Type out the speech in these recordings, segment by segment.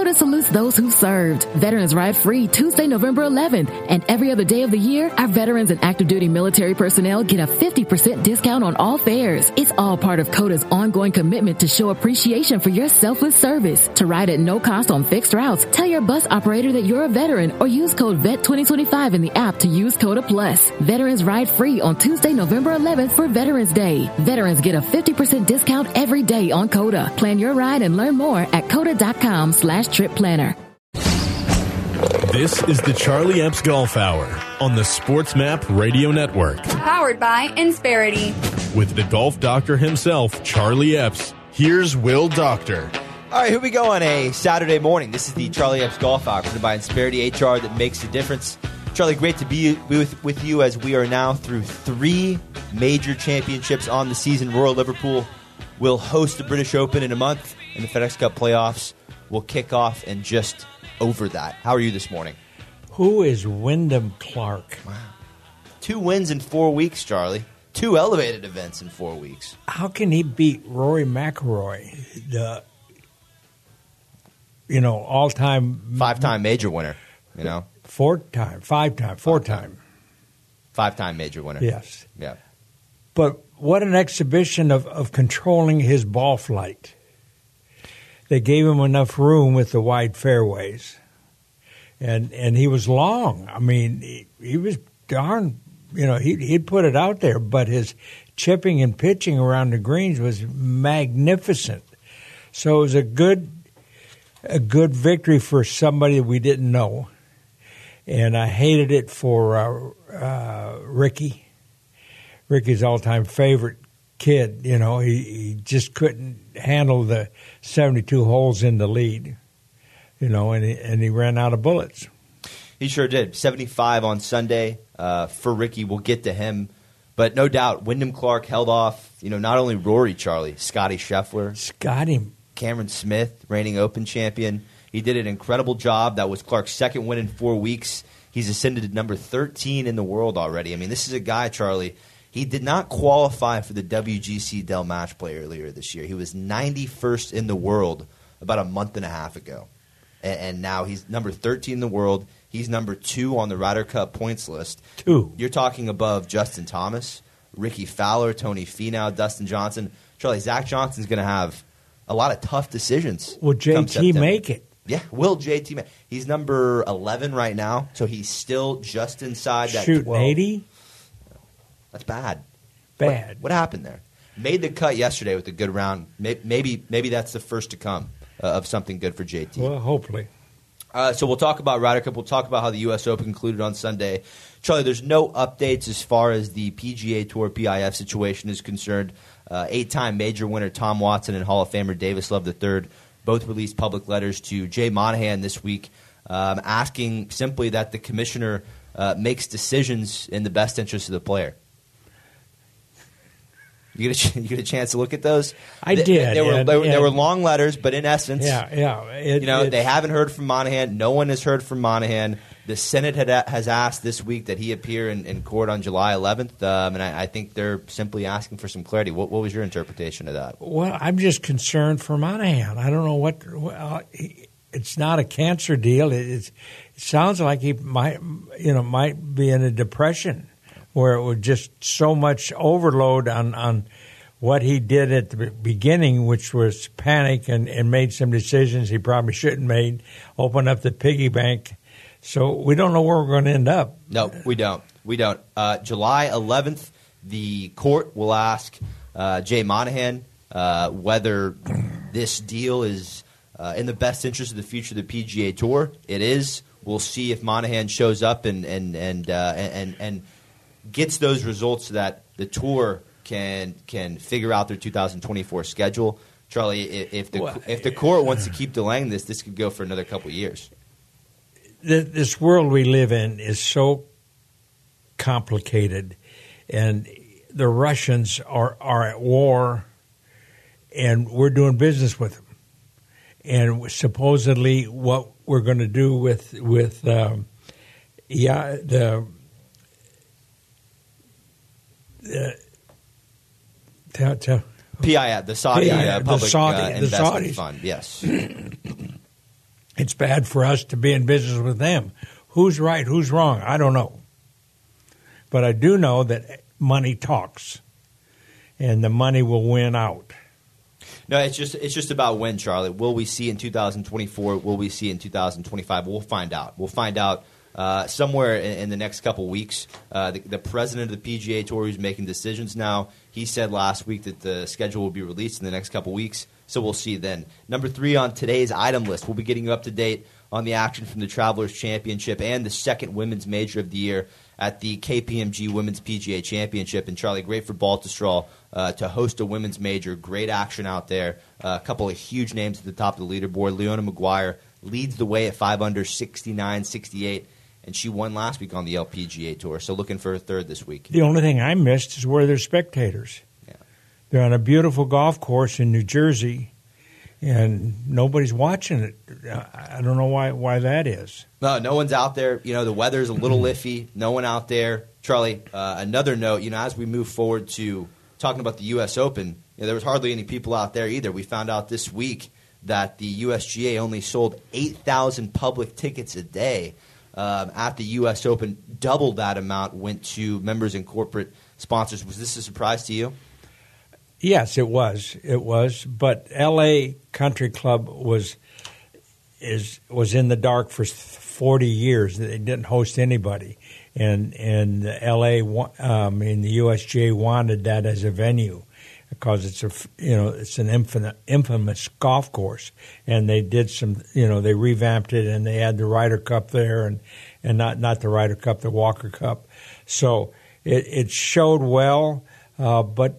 Coda salutes those who served. Veterans ride free Tuesday, November 11th. And every other day of the year, our veterans and active duty military personnel get a 50% discount on all fares. It's all part of Coda's ongoing commitment to show appreciation for your selfless service. To ride at no cost on fixed routes, tell your bus operator that you're a veteran or use code VET2025 in the app to use Coda Plus. Veterans ride free on Tuesday, November 11th for Veterans Day. Veterans get a 50% discount every day on Coda. Plan your ride and learn more at coda.com/trip planner. This is the Charlie Epps Golf Hour on the SportsMap Radio Network. Powered by Insperity. With the golf doctor himself, Charlie Epps. Here's Will Doctor. All right, here we go on a Saturday morning. This is the Charlie Epps Golf Hour presented by Insperity, HR that makes a difference. Charlie, great to be with you as we are now through 3 major championships on the season. Royal Liverpool will host the British Open in a month, and the FedEx Cup playoffs will kick off in just over that. How are you this morning? Who is Wyndham Clark? Wow. 2 wins in 4 weeks, Charlie. 2 elevated events in 4 weeks. How can he beat Rory McIlroy, the all-time 5-time major winner? 4-time, 5-time, 4-time. 5-time major winner. Yes. Yeah. But what an exhibition of controlling his ball flight. They gave him enough room with the wide fairways. And he was long. I mean, he was darn, he'd put it out there, but his chipping and pitching around the greens was magnificent. So it was a good victory for somebody we didn't know. And I hated it for Ricky. Ricky's all-time favorite kid. He just couldn't handle the 72 holes in the lead, and he ran out of bullets. He sure did. 75 on Sunday for Ricky. We'll get to him. But no doubt, Wyndham Clark held off, not only Rory, Charlie, Scotty Scheffler. Cameron Smith, reigning Open champion. He did an incredible job. That was Clark's second win in 4 weeks. He's ascended to number 13 in the world already. I mean, this is a guy, Charlie. He did not qualify for the WGC Dell Match Play earlier this year. He was 91st in the world about a month and a half ago. And now he's number 13 in the world. He's number 2 on the Ryder Cup points list. 2. You're talking above Justin Thomas, Ricky Fowler, Tony Finau, Dustin Johnson. Charlie, Zach Johnson's going to have a lot of tough decisions. Will JT make it? Yeah, will JT make it? He's number 11 right now, so he's still just inside that 12. Shooting 80? That's bad. Bad. What happened there? Made the cut yesterday with a good round. Maybe that's the first to come of something good for JT. Well, hopefully. So we'll talk about Ryder Cup. We'll talk about how the U.S. Open concluded on Sunday. Charlie, there's no updates as far as the PGA Tour PIF situation is concerned. 8-time major winner Tom Watson and Hall of Famer Davis Love III both released public letters to Jay Monahan this week asking simply that the commissioner makes decisions in the best interest of the player. You get a chance to look at those? I did. They were long letters, but in essence, yeah. They haven't heard from Monahan. No one has heard from Monahan. The Senate has asked this week that he appear in court on July 11th, and I think they're simply asking for some clarity. What was your interpretation of that? Well, I'm just concerned for Monahan. I don't know what it's not a cancer deal. It sounds like he might be in a depression, where it was just so much overload on what he did at the beginning, which was panic and made some decisions he probably shouldn't have made, open up the piggy bank. So we don't know where we're going to end up. No, we don't. July 11th, the court will ask Jay Monahan whether this deal is in the best interest of the future of the PGA Tour. It is. We'll see if Monahan shows up and gets those results so that the tour can figure out their 2024 schedule. Charlie, if the court wants to keep delaying this could go for another couple of years. This world we live in is so complicated, and the Russians are at war, and we're doing business with them. And supposedly, what we're going to do with the PIF, the Saudi Public the Investment Saudis. Fund, yes. It's bad for us to be in business with them. Who's right, who's wrong, I don't know. But I do know that money talks, and the money will win out. No, it's just about when, Charlie. Will we see in 2024? Will we see in 2025? We'll find out. We'll find out somewhere in the next couple weeks. The president of the PGA Tour is making decisions now. He said last week that the schedule will be released in the next couple weeks, so we'll see then. Number 3 on today's item list, we'll be getting you up to date on the action from the Travelers Championship and the second women's major of the year at the KPMG Women's PGA Championship. And, Charlie, great for Baltusrol to host a women's major. Great action out there. A couple of huge names at the top of the leaderboard. Leona Maguire leads the way at 5 under, 69-68, and she won last week on the LPGA Tour, so looking for a third this week. The only thing I missed is where there's spectators. Yeah. They're on a beautiful golf course in New Jersey, and nobody's watching it. I don't know why that is. No one's out there. The weather's a little iffy. No one out there. Charlie, another note, as we move forward to talking about the U.S. Open, there was hardly any people out there either. We found out this week that the USGA only sold 8,000 public tickets a day at the U.S. Open. Double that amount went to members and corporate sponsors. Was this a surprise to you? Yes, it was. It was. But L.A. Country Club was in the dark for 40 years. They didn't host anybody, and L.A. in the USGA wanted that as a venue because it's an infamous golf course, and they did some they revamped it and they had the Ryder Cup there and not the Ryder Cup, the Walker Cup. So it showed well. But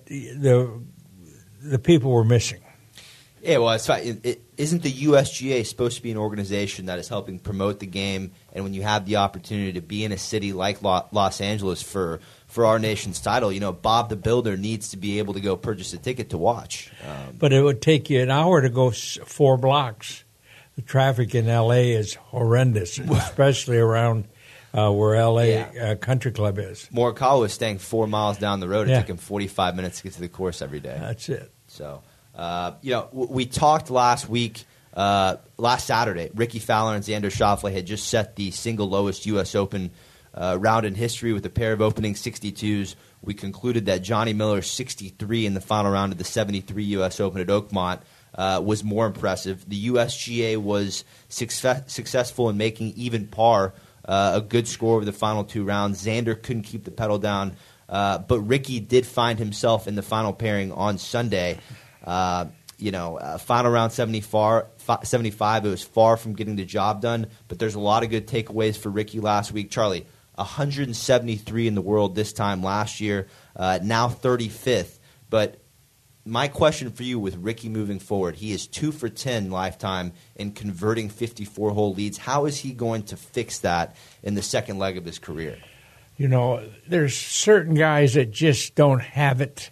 the people were missing. Yeah, well, it's fine. Isn't the USGA supposed to be an organization that is helping promote the game? And when you have the opportunity to be in a city like Los Angeles for our nation's title, Bob the Builder needs to be able to go purchase a ticket to watch. But it would take you an hour to go 4 blocks. The traffic in L.A. is horrendous, especially around where L.A. Country Club is. Morikawa was staying 4 miles down the road. It took him 45 minutes to get to the course every day. That's it. So, we talked last Saturday. Ricky Fowler and Xander Schauffele had just set the single lowest U.S. Open round in history with a pair of opening 62s. We concluded that Johnny Miller's 63 in the final round of the 73 U.S. Open at Oakmont was more impressive. The USGA was successful in making even par a good score over the final 2 rounds. Xander couldn't keep the pedal down, but Ricky did find himself in the final pairing on Sunday. Final round 75, it was far from getting the job done, but there's a lot of good takeaways for Ricky last week. Charlie, 173 in the world this time last year, now 35th. But my question for you with Ricky moving forward, he is 2 for 10 lifetime in converting 54-hole leads. How is he going to fix that in the second leg of his career? There's certain guys that just don't have it.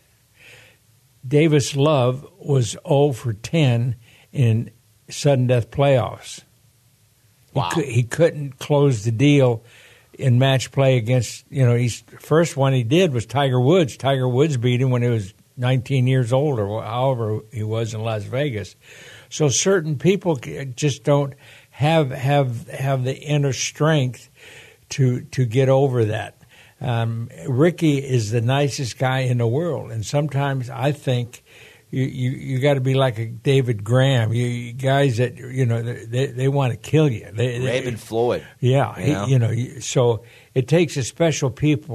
Davis Love was 0 for 10 in sudden death playoffs. Wow. He couldn't close the deal in match play against, first one he did was Tiger Woods. Tiger Woods beat him when he was 19 years old or however he was in Las Vegas. So certain people just don't have the inner strength to get over that. Ricky is the nicest guy in the world, and sometimes I think you got to be like a David Graham. You guys that they want to kill you. Raymond Floyd. Yeah, so it takes a special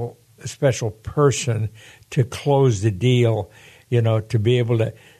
person to close the deal. To be able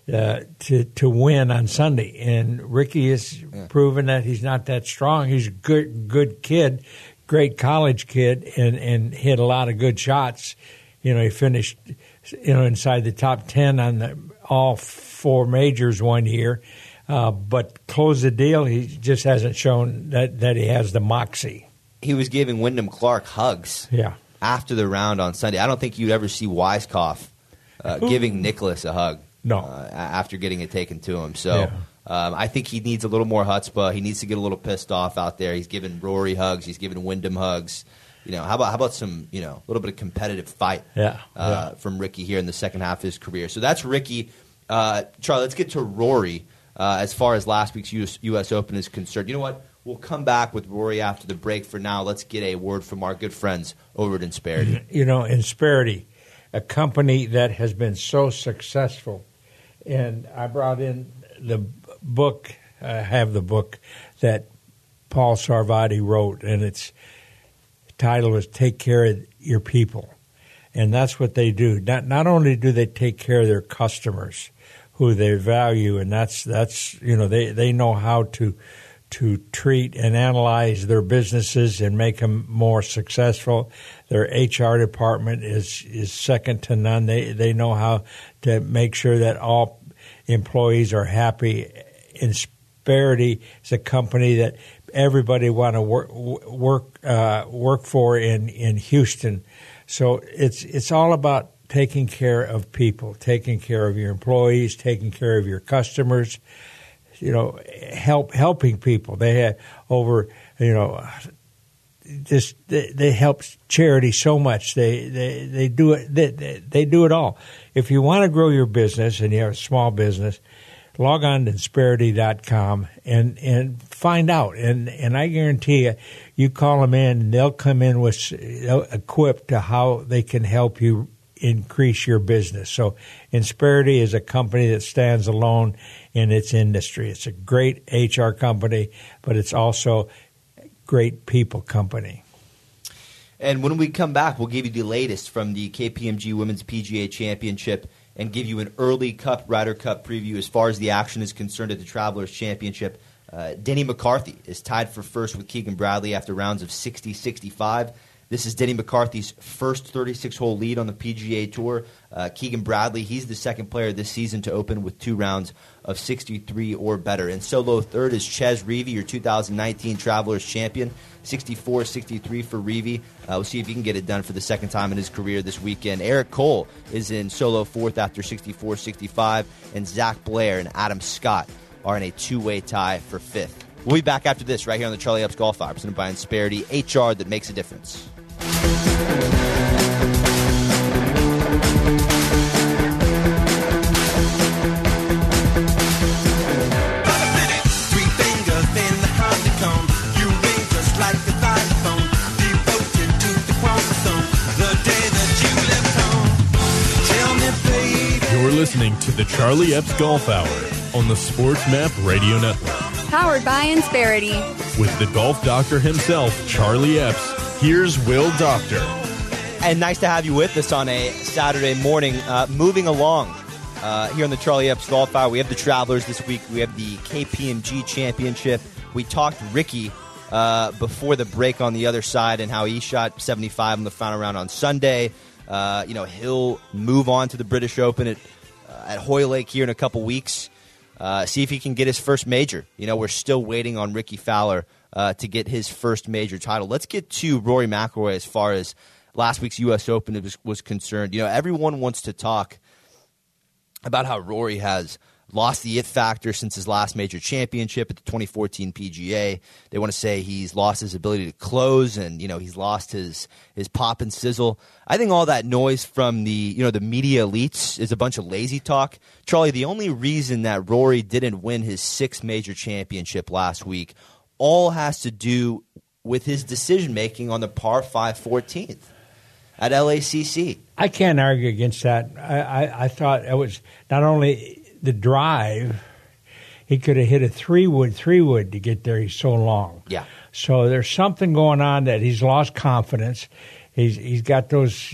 to win on Sunday, and Ricky has proven that he's not that strong. He's a good kid. Great college kid and hit a lot of good shots. He finished inside the top 10 on all 4 majors one year. But close the deal, he just hasn't shown that he has the moxie. He was giving Wyndham Clark hugs after the round on Sunday. I don't think you'd ever see Weiskopf giving Nicholas a hug after getting it taken to him. So I think he needs a little more chutzpah. He needs to get a little pissed off out there. He's giving Rory hugs. He's giving Wyndham hugs. How about some a little bit of competitive fight from Ricky here in the second half of his career. So that's Ricky. Charlie, let's get to Rory. as far as last week's U.S. Open is concerned. You know what? We'll come back with Rory after the break. For now, let's get a word from our good friends over at Insperity. Insperity, a company that has been so successful. And I brought in the book, I have the book that Paul Sarvadi wrote, and its title is Take Care of Your People. And that's what they do. Not only do they take care of their customers, who they value, and that's they know how to treat and analyze their businesses and make them more successful. Their HR department is second to none. They know how to make sure that all employees are happy. Insperity is a company that everybody want to work for in Houston. So it's all about taking care of people, taking care of your employees, taking care of your customers. Helping people. They have over, they help charity so much. They do it. They do it all. If you want to grow your business and you have a small business, log on to Insperity.com and find out. And I guarantee you call them in, and they'll come in with equipped to how they can help you increase your business. So Insperity is a company that stands alone in its industry. It's a great HR company, but it's also a great people company. And when we come back, we'll give you the latest from the KPMG Women's PGA Championship and give you an early Ryder Cup preview as far as the action is concerned at the Travelers Championship. Denny McCarthy is tied for first with Keegan Bradley after rounds of 60-65. This is Denny McCarthy's first 36-hole lead on the PGA Tour. Keegan Bradley, he's the second player this season to open with 2 rounds of 63 or better. And solo third is Chez Reavie, your 2019 Travelers champion, 64-63 for Reavie. We'll see if he can get it done for the second time in his career this weekend. Eric Cole is in solo fourth after 64-65, and Zach Blair and Adam Scott are in a 2-way tie for fifth. We'll be back after this right here on the Charlie Epps Golf Hour, presented by Insperity, HR that makes a difference. You're listening to the Charlie Epps Golf Hour on the Sports Map Radio Network. Powered by Insperity. With the golf doctor himself, Charlie Epps, here's Will Doctor. And nice to have you with us on a Saturday morning. Moving along here on the Charlie Epps Golf Hour, we have the Travelers this week. We have the KPMG Championship. We talked Ricky before the break on the other side and how he shot 75 in the final round on Sunday. He'll move on to the British Open at Hoylake here in a couple weeks. See if he can get his first major. We're still waiting on Ricky Fowler to get his first major title. Let's get to Rory McIlroy as far as last week's U.S. Open was concerned. Everyone wants to talk about how Rory has lost the it factor since his last major championship at the 2014 PGA. They want to say he's lost his ability to close and, he's lost his pop and sizzle. I think all that noise from the media elites is a bunch of lazy talk. Charlie, the only reason that Rory didn't win his 6th major championship last week all has to do with his decision-making on the par 5 14th at LACC. I can't argue against that. I thought it was not only the drive, he could have hit a three wood to get there. He's so long. Yeah. So there's something going on that he's lost confidence. He's got those,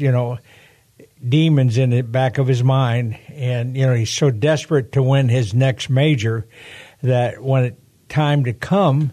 demons in the back of his mind. And, he's so desperate to win his next major that when it's time to comes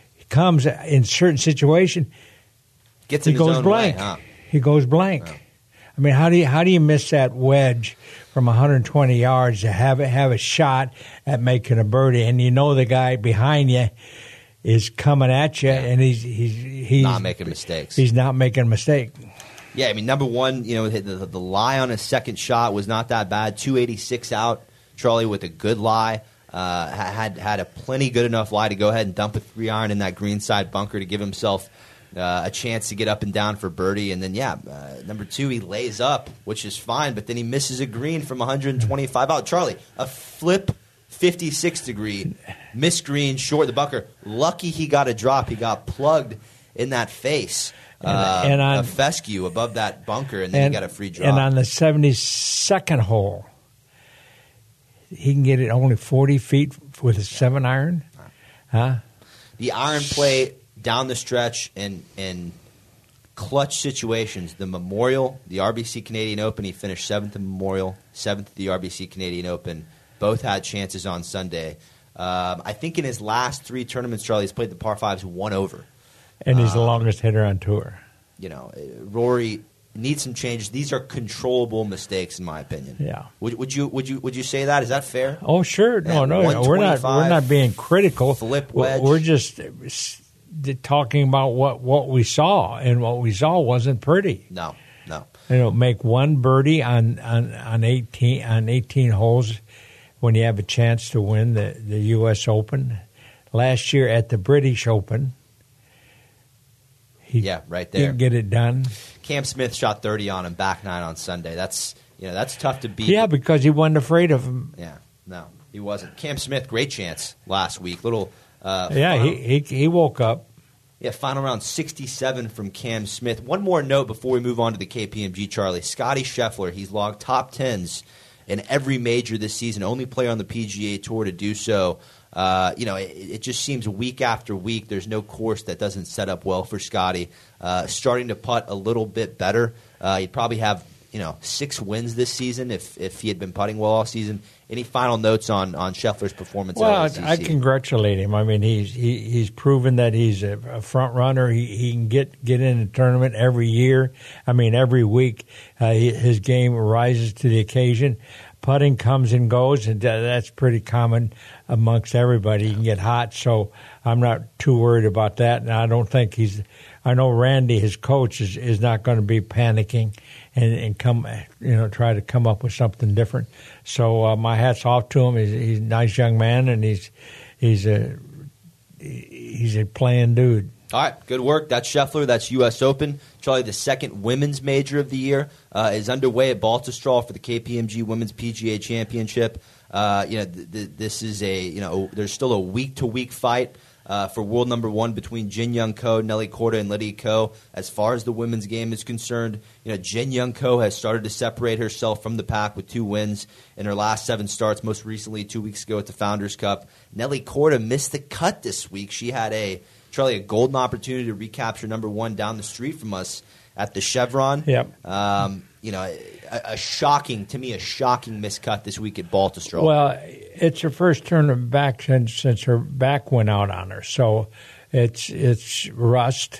in certain situation, he goes blank. Way, huh? He goes blank. Oh. I mean, how do you miss that wedge from 120 yards to have a shot at making a birdie, and the guy behind you is coming at you, and he's not making mistakes. He's not making a mistake. Yeah, I mean, number one, the lie on his second shot was not that bad. 286 out, Charlie with a good lie. Had a plenty good enough lie to go ahead and dump a 3-iron in that greenside bunker to give himself a chance to get up and down for birdie. And then, number 2, he lays up, which is fine, but then he misses a green from 125 out. Charlie, a flip 56-degree, missed green, short the bunker. Lucky he got a drop. He got plugged in that face. And on, a fescue above that bunker, and then he got a free drop. And on the 72nd hole, he can get it only 40 feet with a 7-iron. Huh? The iron play down the stretch in clutch situations. The Memorial, the RBC Canadian Open, he finished 7th at Memorial, 7th at the RBC Canadian Open. Both had chances on Sunday. I think in his last 3 tournaments, Charlie, he's played the par 5s 1 over. And he's the longest hitter on tour. You know, Rory needs some changes. These are controllable mistakes, in my opinion. Yeah. Would you say that? Is that fair? Oh, sure. No. We're not being critical. Flip wedge. We're just talking about what we saw, and what we saw wasn't pretty. No. You know, make one birdie on 18 holes when you have a chance to win the U.S. Open. Last year at the British Open. Right there. Didn't get it done. Cam Smith shot 30 on him, back 9 on Sunday. That's tough to beat. Yeah, because he wasn't afraid of him. Yeah, no, he wasn't. Cam Smith, great chance last week. He woke up. Yeah, final round 67 from Cam Smith. One more note before we move on to the KPMG, Charlie. Scottie Scheffler, he's logged top 10s in every major this season. Only player on the PGA Tour to do so. It just seems week after week there's no course that doesn't set up well for Scotty. Starting to putt a little bit better. He'd probably have 6 wins this season if he had been putting well all season. Any final notes on Scheffler's performance? Well, I congratulate him. I mean, he's proven that he's a front runner. He can get in the tournament every year. I mean, every week his game rises to the occasion. Putting comes and goes, and that's pretty common amongst everybody. You can get hot, so I'm not too worried about that. And I don't think I know Randy, his coach, is not going to be panicking and try to come up with something different. So my hat's off to him. He's a nice young man, and he's a playing dude. All right, good work. That's Scheffler. That's U.S. Open. Charlie, the second women's major of the year is underway at Baltusrol for the KPMG Women's PGA Championship. This is there's still a week-to-week fight for world number 1 between Jin Young Ko, Nelly Korda, and Lydia Ko. As far as the women's game is concerned, Jin Young Ko has started to separate herself from the pack with 2 wins in her last 7 starts, most recently 2 weeks ago at the Founders Cup. Nelly Korda missed the cut this week. She had a golden opportunity to recapture number 1 down the street from us at the Chevron. Yep. A shocking miscut this week at Baltusrol. Well, it's her first tournament back since her back went out on her, so it's rust,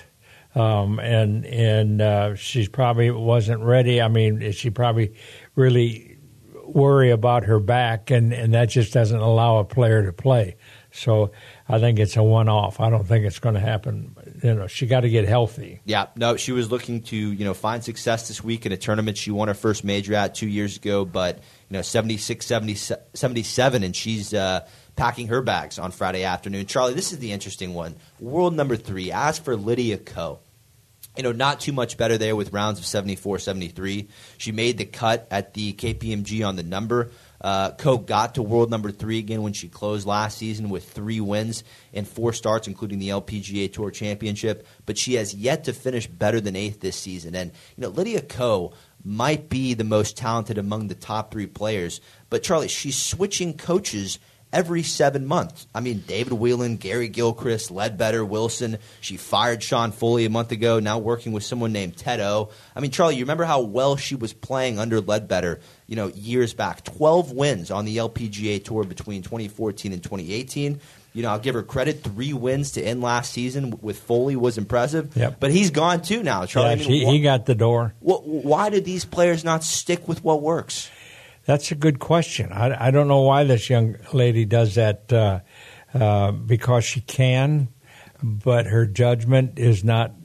and she probably wasn't ready. I mean, she probably really worry about her back, and that just doesn't allow a player to play. So I think it's a one-off. I don't think it's going to happen. She got to get healthy. Yeah, no, she was looking to find success this week in a tournament she won her first major at 2 years ago, but 76, 77, and she's packing her bags on Friday afternoon. Charlie, this is the interesting one. World number 3. As for Lydia Ko, not too much better there with rounds of 74, 73. She made the cut at the KPMG on the number. Ko got to world number 3 again when she closed last season with 3 wins in 4 starts, including the LPGA Tour Championship. But she has yet to finish better than 8th this season. And Lydia Ko might be the most talented among the top 3 players. But Charlie, she's switching coaches every 7 months. I mean, David Whelan, Gary Gilchrist, Ledbetter, Wilson. She fired Sean Foley a month ago, now working with someone named Ted O. I mean, Charlie, you remember how well she was playing under Ledbetter, years back. 12 wins on the LPGA Tour between 2014 and 2018. I'll give her credit. 3 wins to end last season with Foley was impressive. Yep. But he's gone too now, Charlie. Yeah, he got the door. Why did these players not stick with what works? That's a good question. I don't know why this young lady does that because she can, but her judgment is not,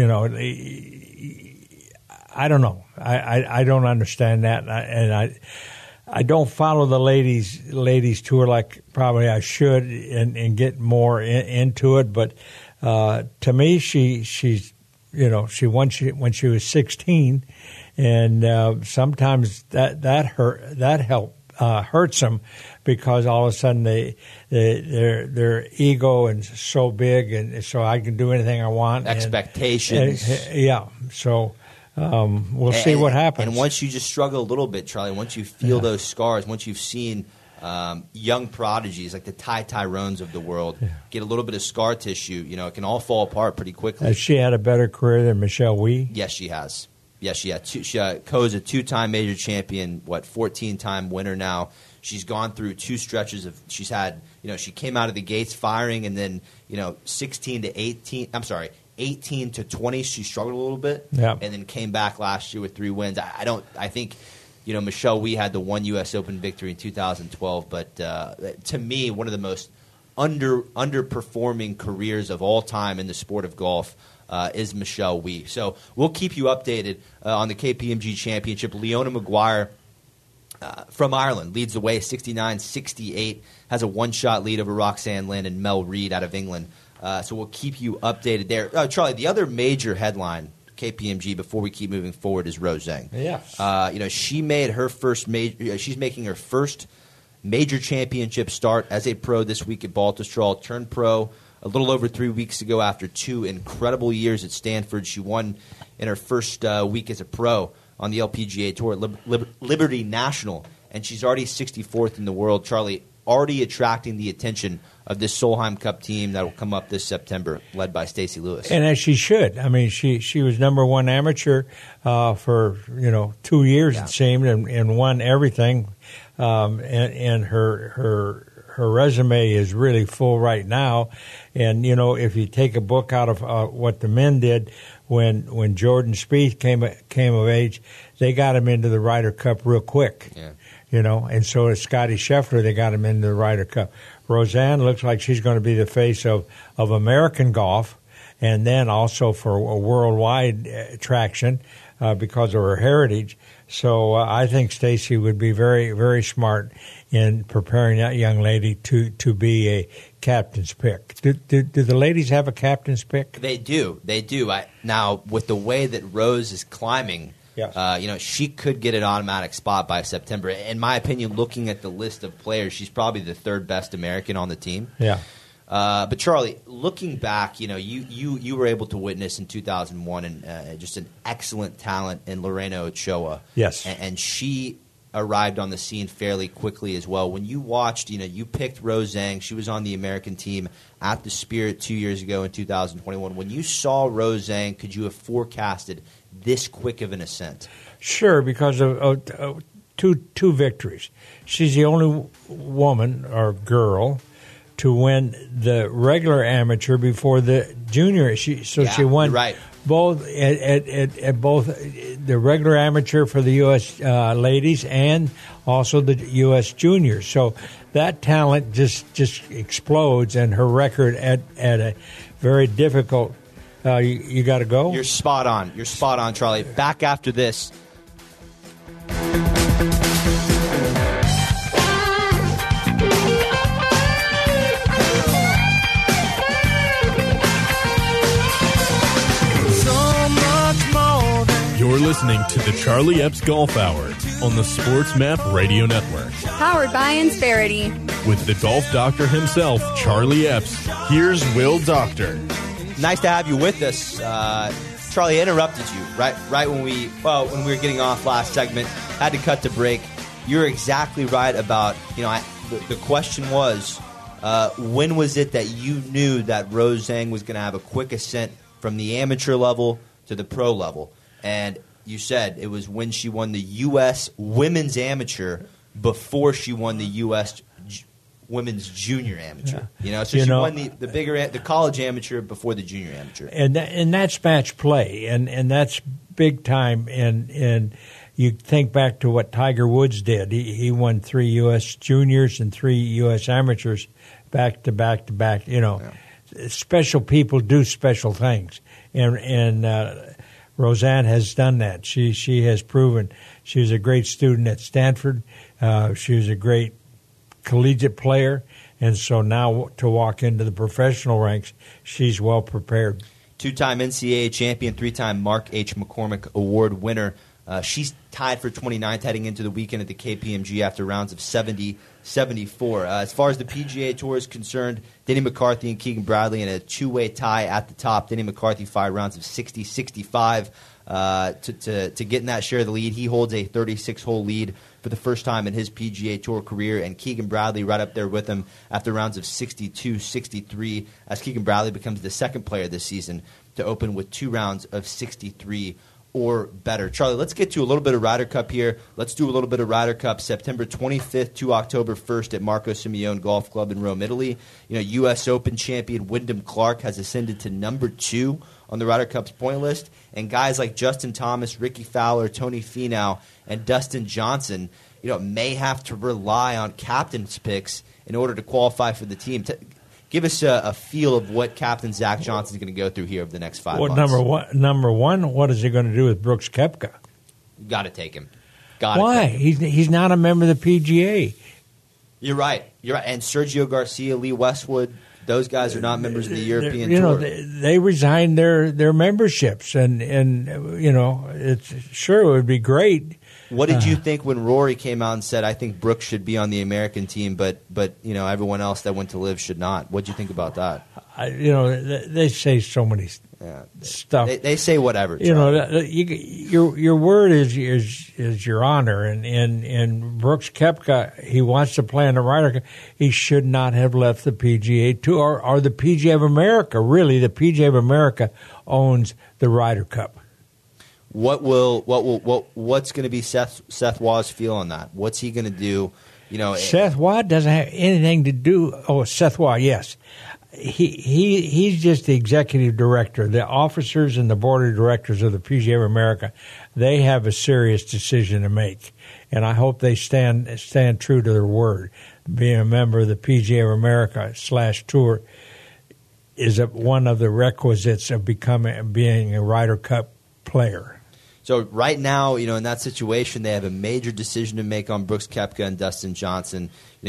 I don't know. I don't understand that, and I don't follow the ladies tour like probably I should and get more into it. But to me, she won when she was 16. And sometimes that helped hurts them because all of a sudden their ego is so big, and so I can do anything I want. Expectations. So we'll see what happens. And once you just struggle a little bit, Charlie, once you feel those scars, once you've seen young prodigies like the Ty Tyrones of the world get a little bit of scar tissue, it can all fall apart pretty quickly. Has she had a better career than Michelle Wie? Yes, she has. Ko's a two-time major champion, 14-time winner now. She's gone through two stretches of. She's had, she came out of the gates firing, and then 18 to 20, she struggled a little bit, and then came back last year with 3 wins. I think, Michelle Wie had the one U.S. Open victory in 2012, but to me, one of the most underperforming careers of all time in the sport of golf is Michelle Wie. So we'll keep you updated on the KPMG Championship. Leona Maguire from Ireland leads the way, 69-68, has a one-shot lead over Roxanne Lynn and Mel Reid out of England. So we'll keep you updated there. Charlie, the other major headline, KPMG, before we keep moving forward, is Rose Zhang. Yes. She made her first major. She's making her first major championship start as a pro this week at Baltusrol. Turned pro a little over 3 weeks ago after 2 incredible years at Stanford. She won in her first week as a pro on the LPGA Tour at Liberty National, and she's already 64th in the world. Charlie, already attracting the attention of this Solheim Cup team that will come up this September, led by Stacey Lewis. And as she should. I mean, she was number one amateur for 2 years, it seemed, and won everything. And her resume is really full right now. And if you take a book out of what the men did when Jordan Spieth came of age, they got him into the Ryder Cup real quick. And so is Scotty Scheffler. They got him into the Ryder Cup. Roseanne looks like she's going to be the face of American golf, and then also for a worldwide attraction because of her heritage. So I think Stacey would be very, very smart in preparing that young lady to be a captain's pick. Do the ladies have a captain's pick? They do. Now, with the way that Rose is climbing, she could get an automatic spot by September. In my opinion, looking at the list of players, she's probably the third best American on the team. But Charlie, looking back, you were able to witness in 2001 and just an excellent talent in Lorena Ochoa. Yes, and she arrived on the scene fairly quickly as well. When you watched, you picked Rose Zhang. She was on the American team at the Spirit 2 years ago in 2021. When you saw Rose Zhang, could you have forecasted this quick of an ascent? Sure, because of two victories. She's the only woman or girl to win the regular amateur before the junior. She won both at both the regular amateur for the U.S. Ladies and also the U.S. juniors. So that talent just explodes, and her record at a very difficult. You got to go. You're spot on, Charlie. Back after this. You're listening to the Charlie Epps Golf Hour on the Sports Map Radio Network. Powered by Insperity. With the golf doctor himself, Charlie Epps, here's Will Doctor. Nice to have you with us. Charlie, I interrupted you right when we were getting off last segment. Had to cut to break. You're exactly right about, the question was, when was it that you knew that Rose Zhang was going to have a quick ascent from the amateur level to the pro level? And you said it was when she won the U.S. Women's Amateur before she won the U.S. Women's Junior Amateur. So she won the college amateur before the junior amateur. And that's match play, and that's big time. And you think back to what Tiger Woods did. He won 3 U.S. juniors and 3 U.S. amateurs back to back to back. Special people do special things, and Roseanne has done that. She has proven she was a great student at Stanford. She was a great collegiate player, and so now to walk into the professional ranks, she's well prepared. 2-time NCAA champion, 3-time Mark H. McCormick Award winner. She's tied for 29th heading into the weekend at the KPMG after rounds of 70, 74. As far as the PGA Tour is concerned, Denny McCarthy and Keegan Bradley in a two-way tie at the top. Denny McCarthy 5 rounds of 60, 65 to get in that share of the lead. He holds a 36-hole lead for the first time in his PGA Tour career, and Keegan Bradley right up there with him after rounds of 62, 63, as Keegan Bradley becomes the second player this season to open with 2 rounds of 63 or better. Charlie, let's get to a little bit of Ryder Cup here. Let's do a little bit of Ryder Cup September 25th to October 1st at Marco Simeone Golf Club in Rome, Italy. U.S. Open champion Wyndham Clark has ascended to number 2 on the Ryder Cup's point list, and guys like Justin Thomas, Ricky Fowler, Tony Finau, and Dustin Johnson, may have to rely on captain's picks in order to qualify for the team. Give us a feel of what Captain Zach Johnson is going to go through here over the next 5 months. Number one, what is he going to do with Brooks Koepka? You got to take him. Why? He's not a member of the PGA. You're right. And Sergio Garcia, Lee Westwood, those guys are not members of the European Tour. They resigned their memberships, and it's sure it would be great. What did you think when Rory came out and said, "I think Brooks should be on the American team, but everyone else that went to live should not"? What did you think about that? They say so many stuff. They say whatever. Your word is your honor, and Brooks Koepka, he wants to play on the Ryder Cup. He should not have left the PGA Tour or the PGA of America. Really, the PGA of America owns the Ryder Cup. What's going to be Seth Waugh's feel on that? What's he going to do? Seth Waugh doesn't have anything to do. Oh, Seth Waugh, yes. He's just the executive director. The officers and the board of directors of the PGA of America, they have a serious decision to make, and I hope they stand true to their word. Being a member of the PGA of America /Tour is one of the requisites of being a Ryder Cup player. So right now, in that situation, they have a major decision to make on Brooks Koepka and Dustin Johnson.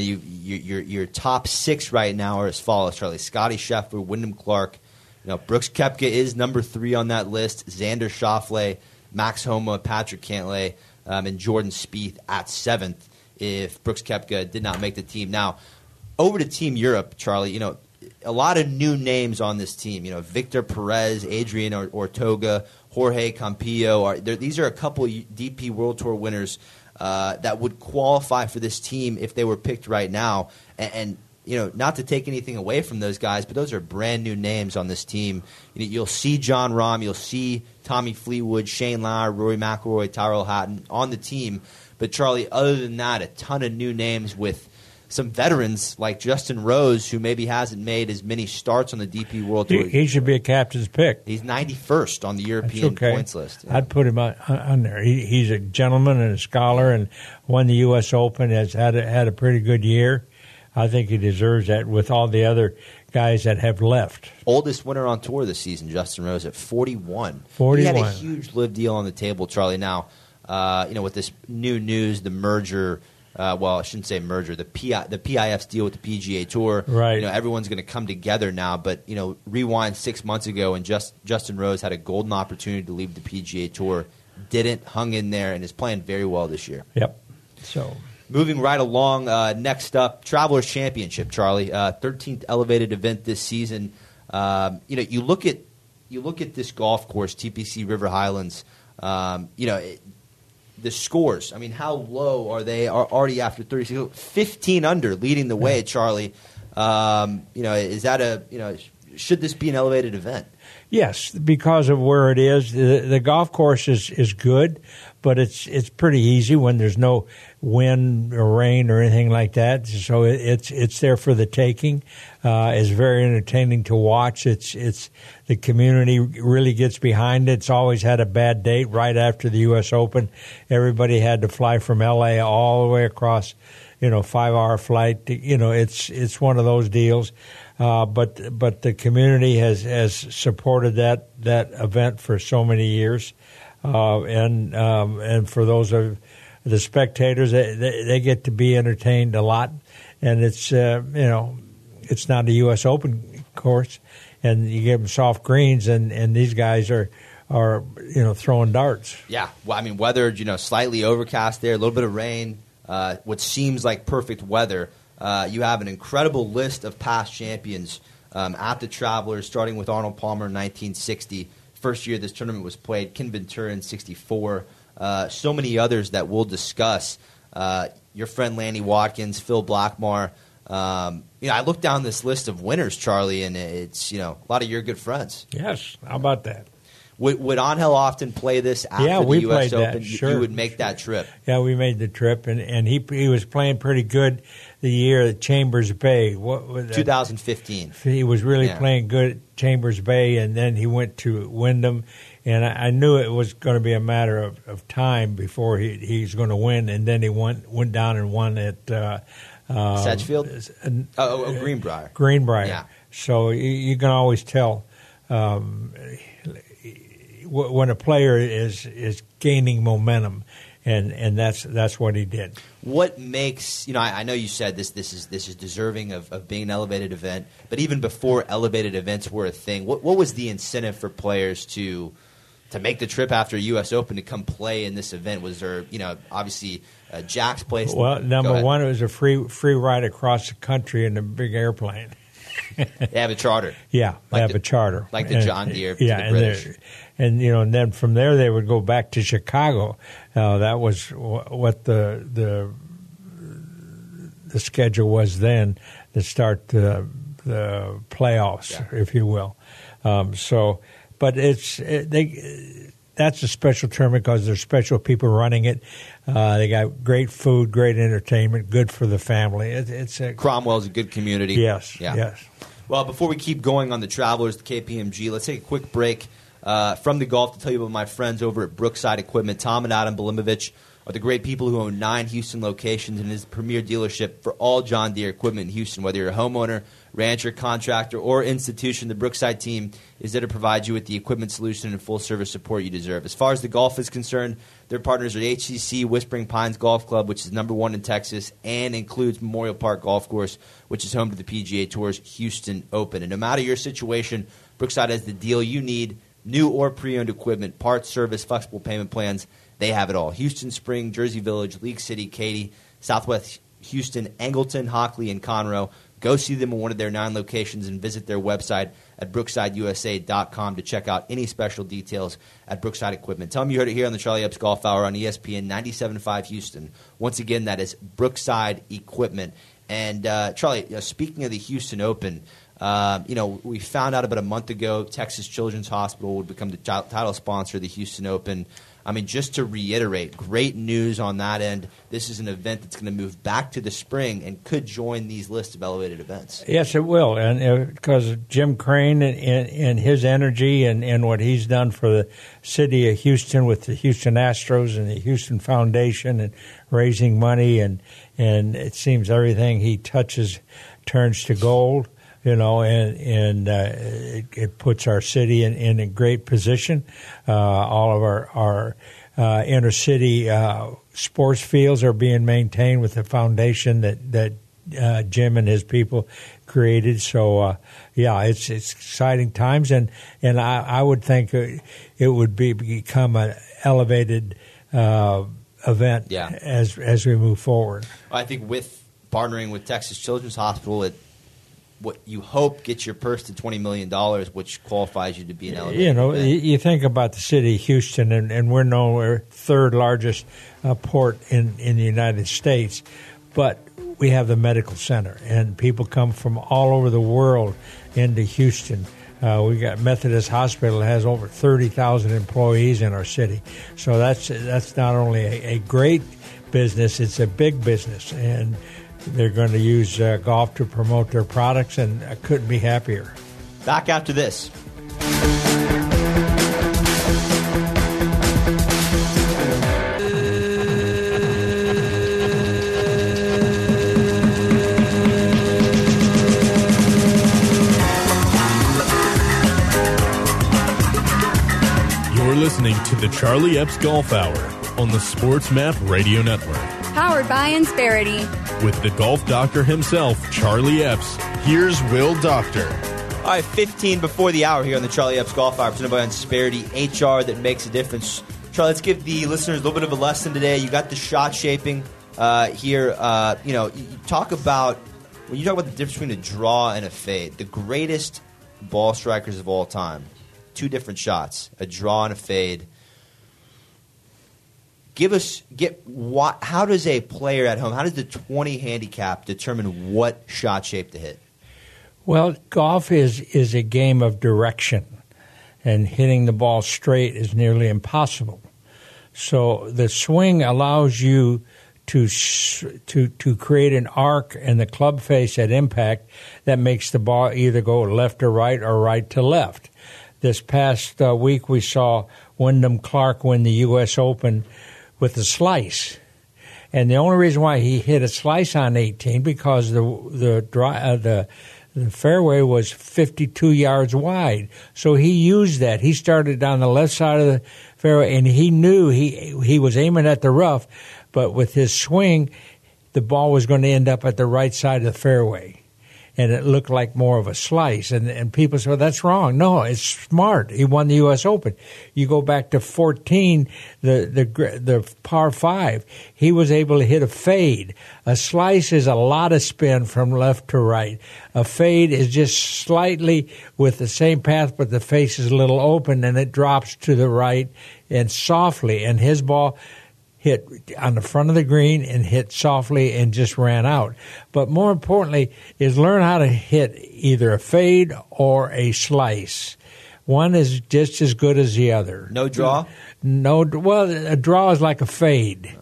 Your top 6 right now are as follows, Charlie: Scotty Scheffler, Wyndham Clark. Brooks Koepka is number 3 on that list. Xander Schauffele, Max Homa, Patrick Cantlay, and Jordan Spieth at 7th if Brooks Koepka did not make the team. Now, over to Team Europe, Charlie, a lot of new names on this team. Victor Perez, Adrian Ortoga, Jorge Campillo. These are a couple of DP World Tour winners that would qualify for this team if they were picked right now. And not to take anything away from those guys, but those are brand new names on this team. You'll see John Rahm, you'll see Tommy Fleetwood, Shane Lowry, Rory McIlroy, Tyrrell Hatton on the team. But Charlie, other than that, a ton of new names with some veterans like Justin Rose, who maybe hasn't made as many starts on the DP World Tour. He should be a captain's pick. He's 91st on the European points list. Yeah. I'd put him on there. He's a gentleman and a scholar, and won the U.S. Open. Has had a pretty good year. I think he deserves that with all the other guys that have left. Oldest winner on tour this season, Justin Rose, at 41. 41. He had a huge live deal on the table, Charlie. Now, with this new news, the merger. I shouldn't say merger. The PIF's deal with the PGA Tour. Right. Everyone's going to come together now. But rewind 6 months ago, and Justin Rose had a golden opportunity to leave the PGA Tour. Didn't, hung in there, and is playing very well this year. Yep. So moving right along. Next up, Travelers Championship, Charlie. 13th elevated event this season. You look at this golf course, TPC River Highlands. The scores, how low are they? Are already after 36, 15 under, leading the way, Charlie. Is that should this be an elevated event? Yes, because of where it is. The golf course is good, but it's pretty easy when there's no wind or rain or anything like that. So it's there for the taking. It's very entertaining to watch. It's the community really gets behind it. It's always had a bad date right after the U.S. Open. Everybody had to fly from L.A. all the way across, 5-hour flight. It's one of those deals. But the community has supported that event for so many years, and for those of the spectators, they get to be entertained a lot, and it's not a U.S. Open course, and you give them soft greens, and these guys are throwing darts. Yeah, well, I mean, weather, slightly overcast there, a little bit of rain, what seems like perfect weather. You have an incredible list of past champions at the Travelers, starting with Arnold Palmer in 1960. First year this tournament was played, Ken Ventura in 64. So many others that we'll discuss. Your friend Lanny Watkins, Phil Blackmar. I looked down this list of winners, Charlie, and it's a lot of your good friends. Yes, how about that? Would Angel often play this after the U.S. Open? Sure. You would make that trip. Yeah, we made the trip, and he was playing pretty good the year at Chambers Bay. What was that? 2015. He was really playing good at Chambers Bay, and then he went to Wyndham, and I knew it was going to be a matter of time before he's going to win, and then he went down and won at Sedgefield? Greenbrier. Greenbrier. Yeah. So you can always tell when a player is gaining momentum, and that's what he did. What makes I know you said this is deserving of being an elevated event, but even before elevated events were a thing, what was the incentive for players to make the trip after U.S. Open to come play in this event? Was there obviously Jack's place? Well, number one, it was a free ride across the country in a big airplane. They have a charter. Yeah, they have a charter. Like the John Deere to the British. And then from there they would go back to Chicago. That was what the schedule was then to start the playoffs, if you will. But that's a special tournament because there's special people running it. They got great food, great entertainment, good for the family. Cromwell's a good community. Yes, yes. Well, before we keep going on the Travelers, the KPMG, let's take a quick break from the golf to tell you about my friends over at Brookside Equipment. Tom and Adam Belimovich are the great people who own 9 Houston locations and is the premier dealership for all John Deere equipment in Houston. Whether you're a homeowner, rancher, contractor, or institution, the Brookside team is there to provide you with the equipment solution and full-service support you deserve. As far as the golf is concerned, their partners are HCC Whispering Pines Golf Club, which is #1 in Texas, and includes Memorial Park Golf Course, which is home to the PGA Tour's Houston Open. And no matter your situation, Brookside has the deal you need, new or pre-owned equipment, parts, service, flexible payment plans. They have it all. Houston, Spring, Jersey Village, League City, Katy, Southwest Houston, Angleton, Hockley, and Conroe. Go see them in one of their 9 locations and visit their website at brooksideusa.com to check out any special details at Brookside Equipment. Tell them you heard it here on the Charlie Epps Golf Hour on ESPN 97.5 Houston. Once again, that is Brookside Equipment. And, Charlie, speaking of the Houston Open, we found out about a month ago Texas Children's Hospital would become the title sponsor of the Houston Open. I mean, just to reiterate, great news on that end. This is an event that's going to move back to the spring and could join these lists of elevated events. Yes, it will, and because Jim Crane and his energy and what he's done for the city of Houston with the Houston Astros and the Houston Foundation and raising money, and it seems everything he touches turns to gold. It puts our city in a great position. All of our inner city sports fields are being maintained with the foundation that Jim and his people created. So, it's exciting times, and I would think it would become an elevated event as we move forward. I think with partnering with Texas Children's Hospital, what you hope gets your purse to $20 million, which qualifies you to be an elevated event. You think about the city of Houston, and we're third largest port in the United States, but we have the medical center, and people come from all over the world into Houston. We got Methodist Hospital has over 30,000 employees in our city, so that's not only a great business, it's a big business, and they're going to use golf to promote their products, and I couldn't be happier. Back after this. You're listening to the Charlie Epps Golf Hour on the Sports Map Radio Network. Powered by Insperity. With the golf doctor himself, Charlie Epps, here's Will Doctor. All right, 15 before the hour here on the Charlie Epps Golf Hour, presented by Insperity, HR that makes a difference. Charlie, let's give the listeners a little bit of a lesson today. You got the shot shaping here. You talk about, when you talk about the difference between a draw and a fade, the greatest ball strikers of all time, two different shots, a draw and a fade. How does a player at home, how does the 20 handicap determine what shot shape to hit? Well, golf is a game of direction, and hitting the ball straight is nearly impossible. So the swing allows you to create an arc in the club face at impact that makes the ball either go left to right or right to left. This past week we saw Wyndham Clark win the U.S. Open with a slice. And the only reason why he hit a slice on 18 because the fairway was 52 yards wide. So he used that. He started on the left side of the fairway, and he knew he was aiming at the rough, but with his swing, the ball was going to end up at the right side of the fairway. And it looked like more of a slice. And people say, well, that's wrong. No, it's smart. He won the U.S. Open. You go back to 14, the par 5, he was able to hit a fade. A slice is a lot of spin from left to right. A fade is just slightly with the same path, but the face is a little open, and it drops to the right and softly. And his ball hit on the front of the green and hit softly and just ran out. But more importantly is learn how to hit either a fade or a slice. One is just as good as the other. No draw? No. Well, a draw is like a fade.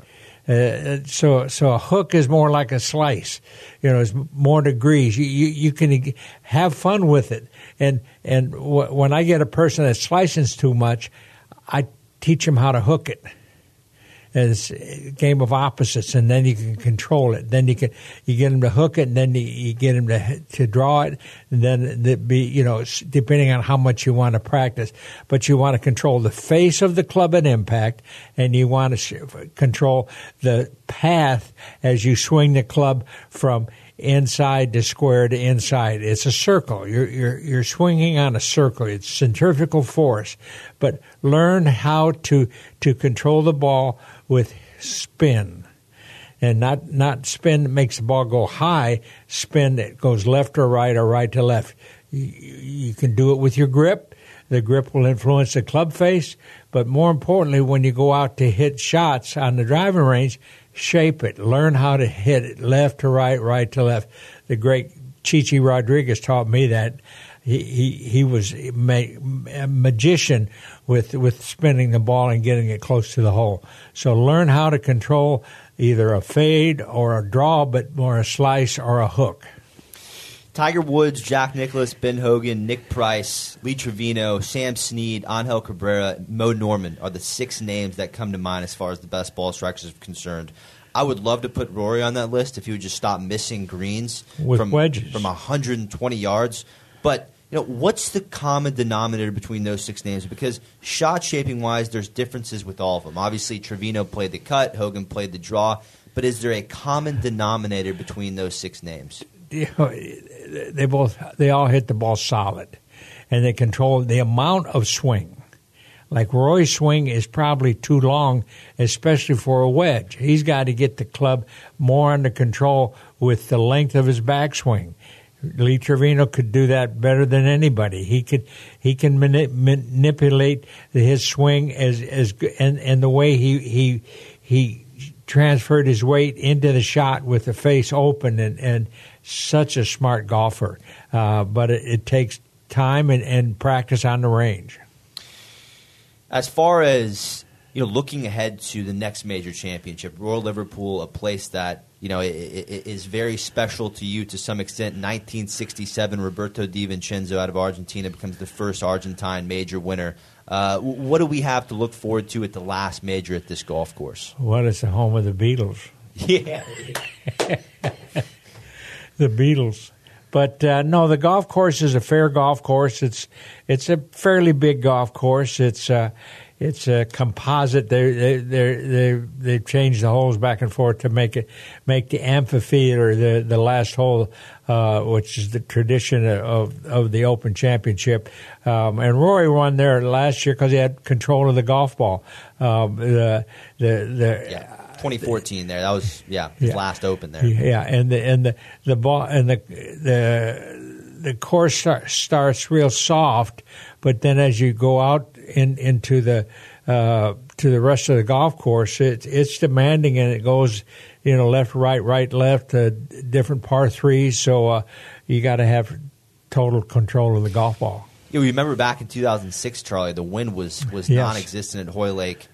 So a hook is more like a slice. It's more degrees. You can have fun with it. And when I get a person that slices too much, I teach them how to hook it. It's a game of opposites, and then you can control it. Then you get them to hook it, and then you get them to draw it, and then depending on how much you want to practice. But you want to control the face of the club at impact, and you want to control the path as you swing the club from inside to square to inside. It's a circle. You're swinging on a circle. It's centrifugal force. But learn how to control the ball with spin, and not spin that makes the ball go high. Spin that goes left or right to left. You can do it with your grip. The grip will influence the club face. But more importantly, when you go out to hit shots on the driving range, shape it. Learn how to hit it left to right to left. The great Chichi Rodriguez taught me that. He was a magician with spinning the ball and getting it close to the hole. So learn how to control either a fade or a draw, but more a slice or a hook. Tiger Woods, Jack Nicklaus, Ben Hogan, Nick Price, Lee Trevino, Sam Snead, Angel Cabrera, Mo Norman are the 6 names that come to mind as far as the best ball strikers are concerned. I would love to put Rory on that list if he would just stop missing greens with wedges from 120 yards. But what's the common denominator between those 6 names? Because shot shaping wise, there's differences with all of them. Obviously, Trevino played the cut, Hogan played the draw. But is there a common denominator between those 6 names? They all hit the ball solid, and they control the amount of swing. Like Roy's swing is probably too long, especially for a wedge. He's got to get the club more under control with the length of his backswing. Lee Trevino could do that better than anybody. He can manipulate his swing and the way he transferred his weight into the shot with the face open and such a smart golfer. But it takes time and practice on the range. As far as looking ahead to the next major championship, Royal Liverpool, a place that is very special to you to some extent. 1967, Roberto Di Vincenzo out of Argentina becomes the first Argentine major winner. What do we have to look forward to at the last major at this golf course? Well, it's the home of the Beatles. Yeah. The Beatles. But no, the golf course is a fair golf course. It's a fairly big golf course. It's it's a composite. They've changed the holes back and forth to make the amphitheater the last hole, which is the tradition of the Open Championship. And Rory won there last year because he had control of the golf ball. 2014 there. That was his last Open there. Yeah, and the ball and the course starts real soft, but then as you go out into the to the rest of the golf course, it's demanding, and it goes left, right, left, different par threes. So you got to have total control of the golf ball. You remember back in 2006, Charlie, the wind was non-existent at Hoylake.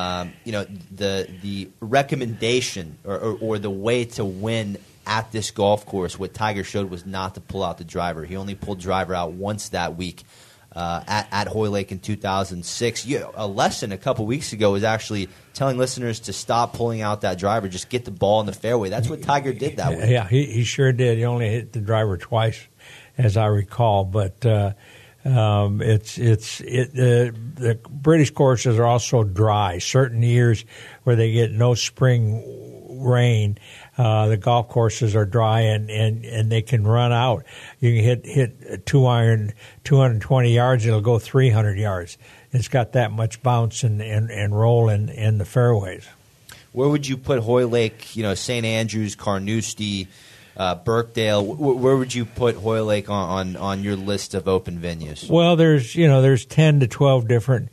The recommendation or the way to win at this golf course, what Tiger showed was not to pull out the driver. He only pulled driver out once that week at Hoylake in 2006. A lesson a couple weeks ago was actually telling listeners to stop pulling out that driver, just get the ball in the fairway. That's what Tiger did that week. Yeah, he sure did. He only hit the driver twice, as I recall, but. The British courses are also dry. Certain years where they get no spring rain, the golf courses are dry and they can run out. You can hit a 2-iron 220 yards, it'll go 300 yards. It's got that much bounce and roll in the fairways. Where would you put Hoylake? St. Andrews, Carnoustie, Birkdale. Where would you put Hoylake on your list of open venues? Well, there's 10 to 12 different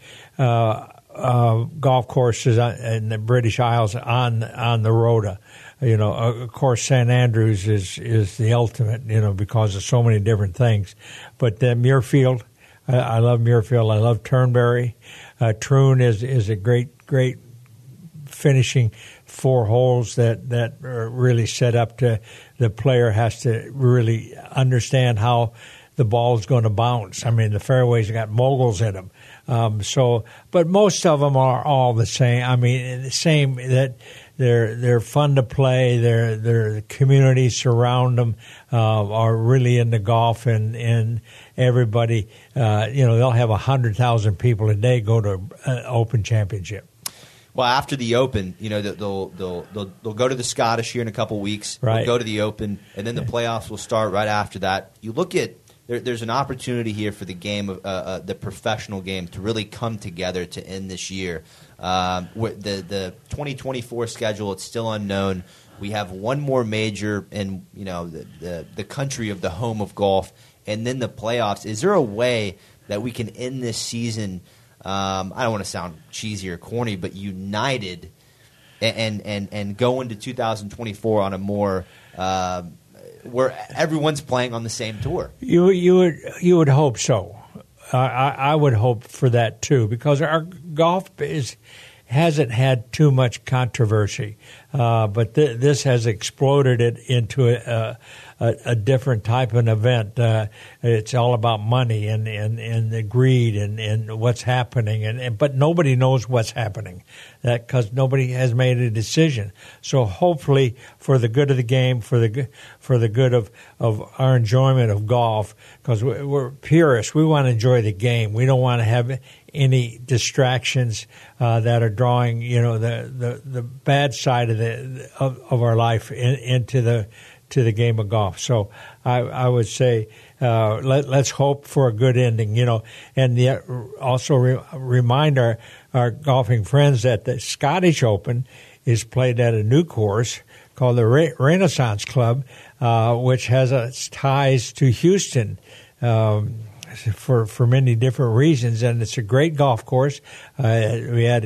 golf courses in the British Isles on the Rota. Of course, St. Andrews is the ultimate, because of so many different things. But Muirfield, I love Muirfield. I love Turnberry. Troon is a great finishing 4 holes that are really set up to the player has to really understand how the ball is going to bounce. I mean, the fairways got moguls in them. But most of them are all the same. I mean, the same that they're fun to play. Their community surround them are really into golf, and everybody, they'll have 100,000 people a day go to an Open Championship. Well, after the Open, they'll go to the Scottish here in a couple weeks. Right. They'll go to the Open, and then the playoffs will start right after that. You look at there's an opportunity here for the game of the professional game to really come together to end this year. The 2024 schedule, it's still unknown. We have one more major in the country of the home of golf, and then the playoffs. Is there a way that we can end this season? I don't want to sound cheesy or corny, but united and go into 2024 on a more where everyone's playing on the same tour. You would hope so. I would hope for that too, because our golf hasn't had too much controversy, but this has exploded it into a different type of event. It's all about money and the greed and what's happening, but nobody knows what's happening because nobody has made a decision. So hopefully, for the good of the game, for the good of our enjoyment of golf, because we're purists, we want to enjoy the game. We don't want to have any distractions that are drawing the bad side of our life into the game of golf. So I would say let's hope for a good ending, and yet also remind our golfing friends that the Scottish Open is played at a new course called the Renaissance Club, which has its ties to Houston for many different reasons, and it's a great golf course. We had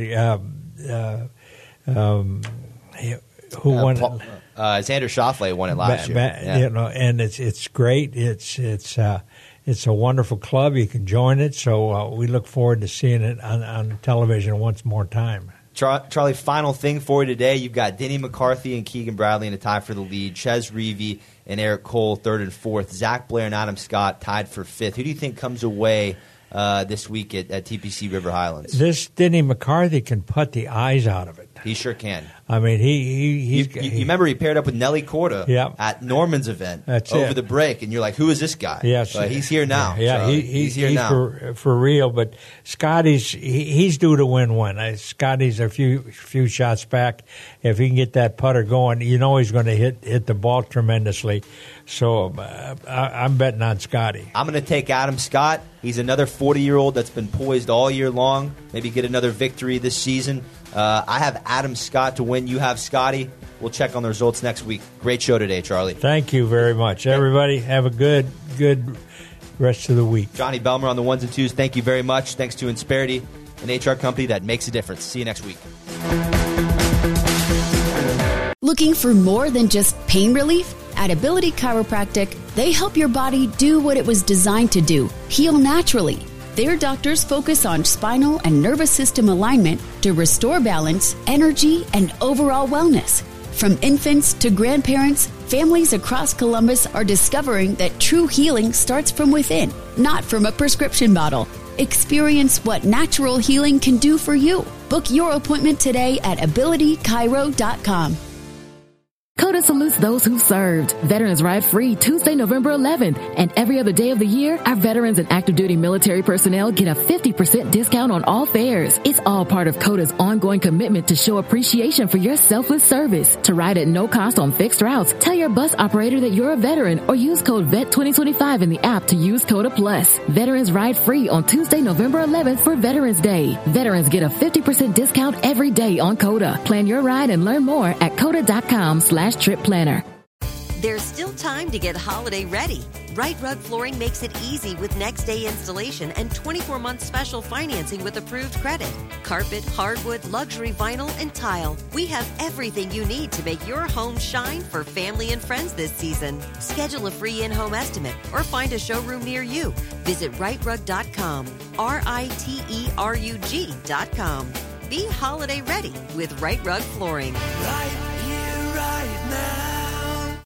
who won it? Xander Schauffele won it last year. And it's great. It's a wonderful club. You can join it. So we look forward to seeing it on television once more time. Charlie, final thing for you today. You've got Denny McCarthy and Keegan Bradley in a tie for the lead. Ches Reavie and Eric Cole third and fourth. Zach Blair and Adam Scott tied for fifth. Who do you think comes away this week at TPC River Highlands? This Denny McCarthy can put the eyes out of it. He sure can. I mean, you remember he paired up with Nelly Corda at Norman's event over the break, and you're like, who is this guy? Yes. He's here now. Yeah, he's here now. For real, but Scotty's he's due to win one. Scotty's a few shots back. If he can get that putter going, you know he's going to hit the ball tremendously. So I'm betting on Scotty. I'm going to take Adam Scott. He's another 40-year-old that's been poised all year long. Maybe get another victory this season. I have Adam Scott to win. You have Scotty. We'll check on the results next week. Great show today, Charlie. Thank you very much. Everybody have a good rest of the week. Johnny Belmer on the ones and twos. Thank you very much. Thanks to Insperity, an HR company that makes a difference. See you next week. Looking for more than just pain relief? At Ability Chiropractic, they help your body do what it was designed to do, heal naturally. Their doctors focus on spinal and nervous system alignment to restore balance, energy, and overall wellness. From infants to grandparents, families across Columbus are discovering that true healing starts from within, not from a prescription bottle. Experience what natural healing can do for you. Book your appointment today at abilitychiro.com. COTA salutes those who served. Veterans Ride Free Tuesday, November 11th. And every other day of the year, our veterans and active duty military personnel get a 50% discount on all fares. It's all part of COTA's ongoing commitment to show appreciation for your selfless service. To ride at no cost on fixed routes, tell your bus operator that you're a veteran or use code VET2025 in the app to use COTA Plus. Veterans Ride Free on Tuesday, November 11th for Veterans Day. Veterans get a 50% discount every day on COTA. Plan your ride and learn more at COTA.com/trip planner. There's still time to get holiday ready. Right Rug Flooring makes it easy with next day installation and 24-month special financing with approved credit. Carpet, hardwood, luxury vinyl, and tile. We have everything you need to make your home shine for family and friends this season. Schedule a free in-home estimate or find a showroom near you. Visit rightrug.com, RITERUG.com. Be holiday ready with Right Rug Flooring. Right here, right now.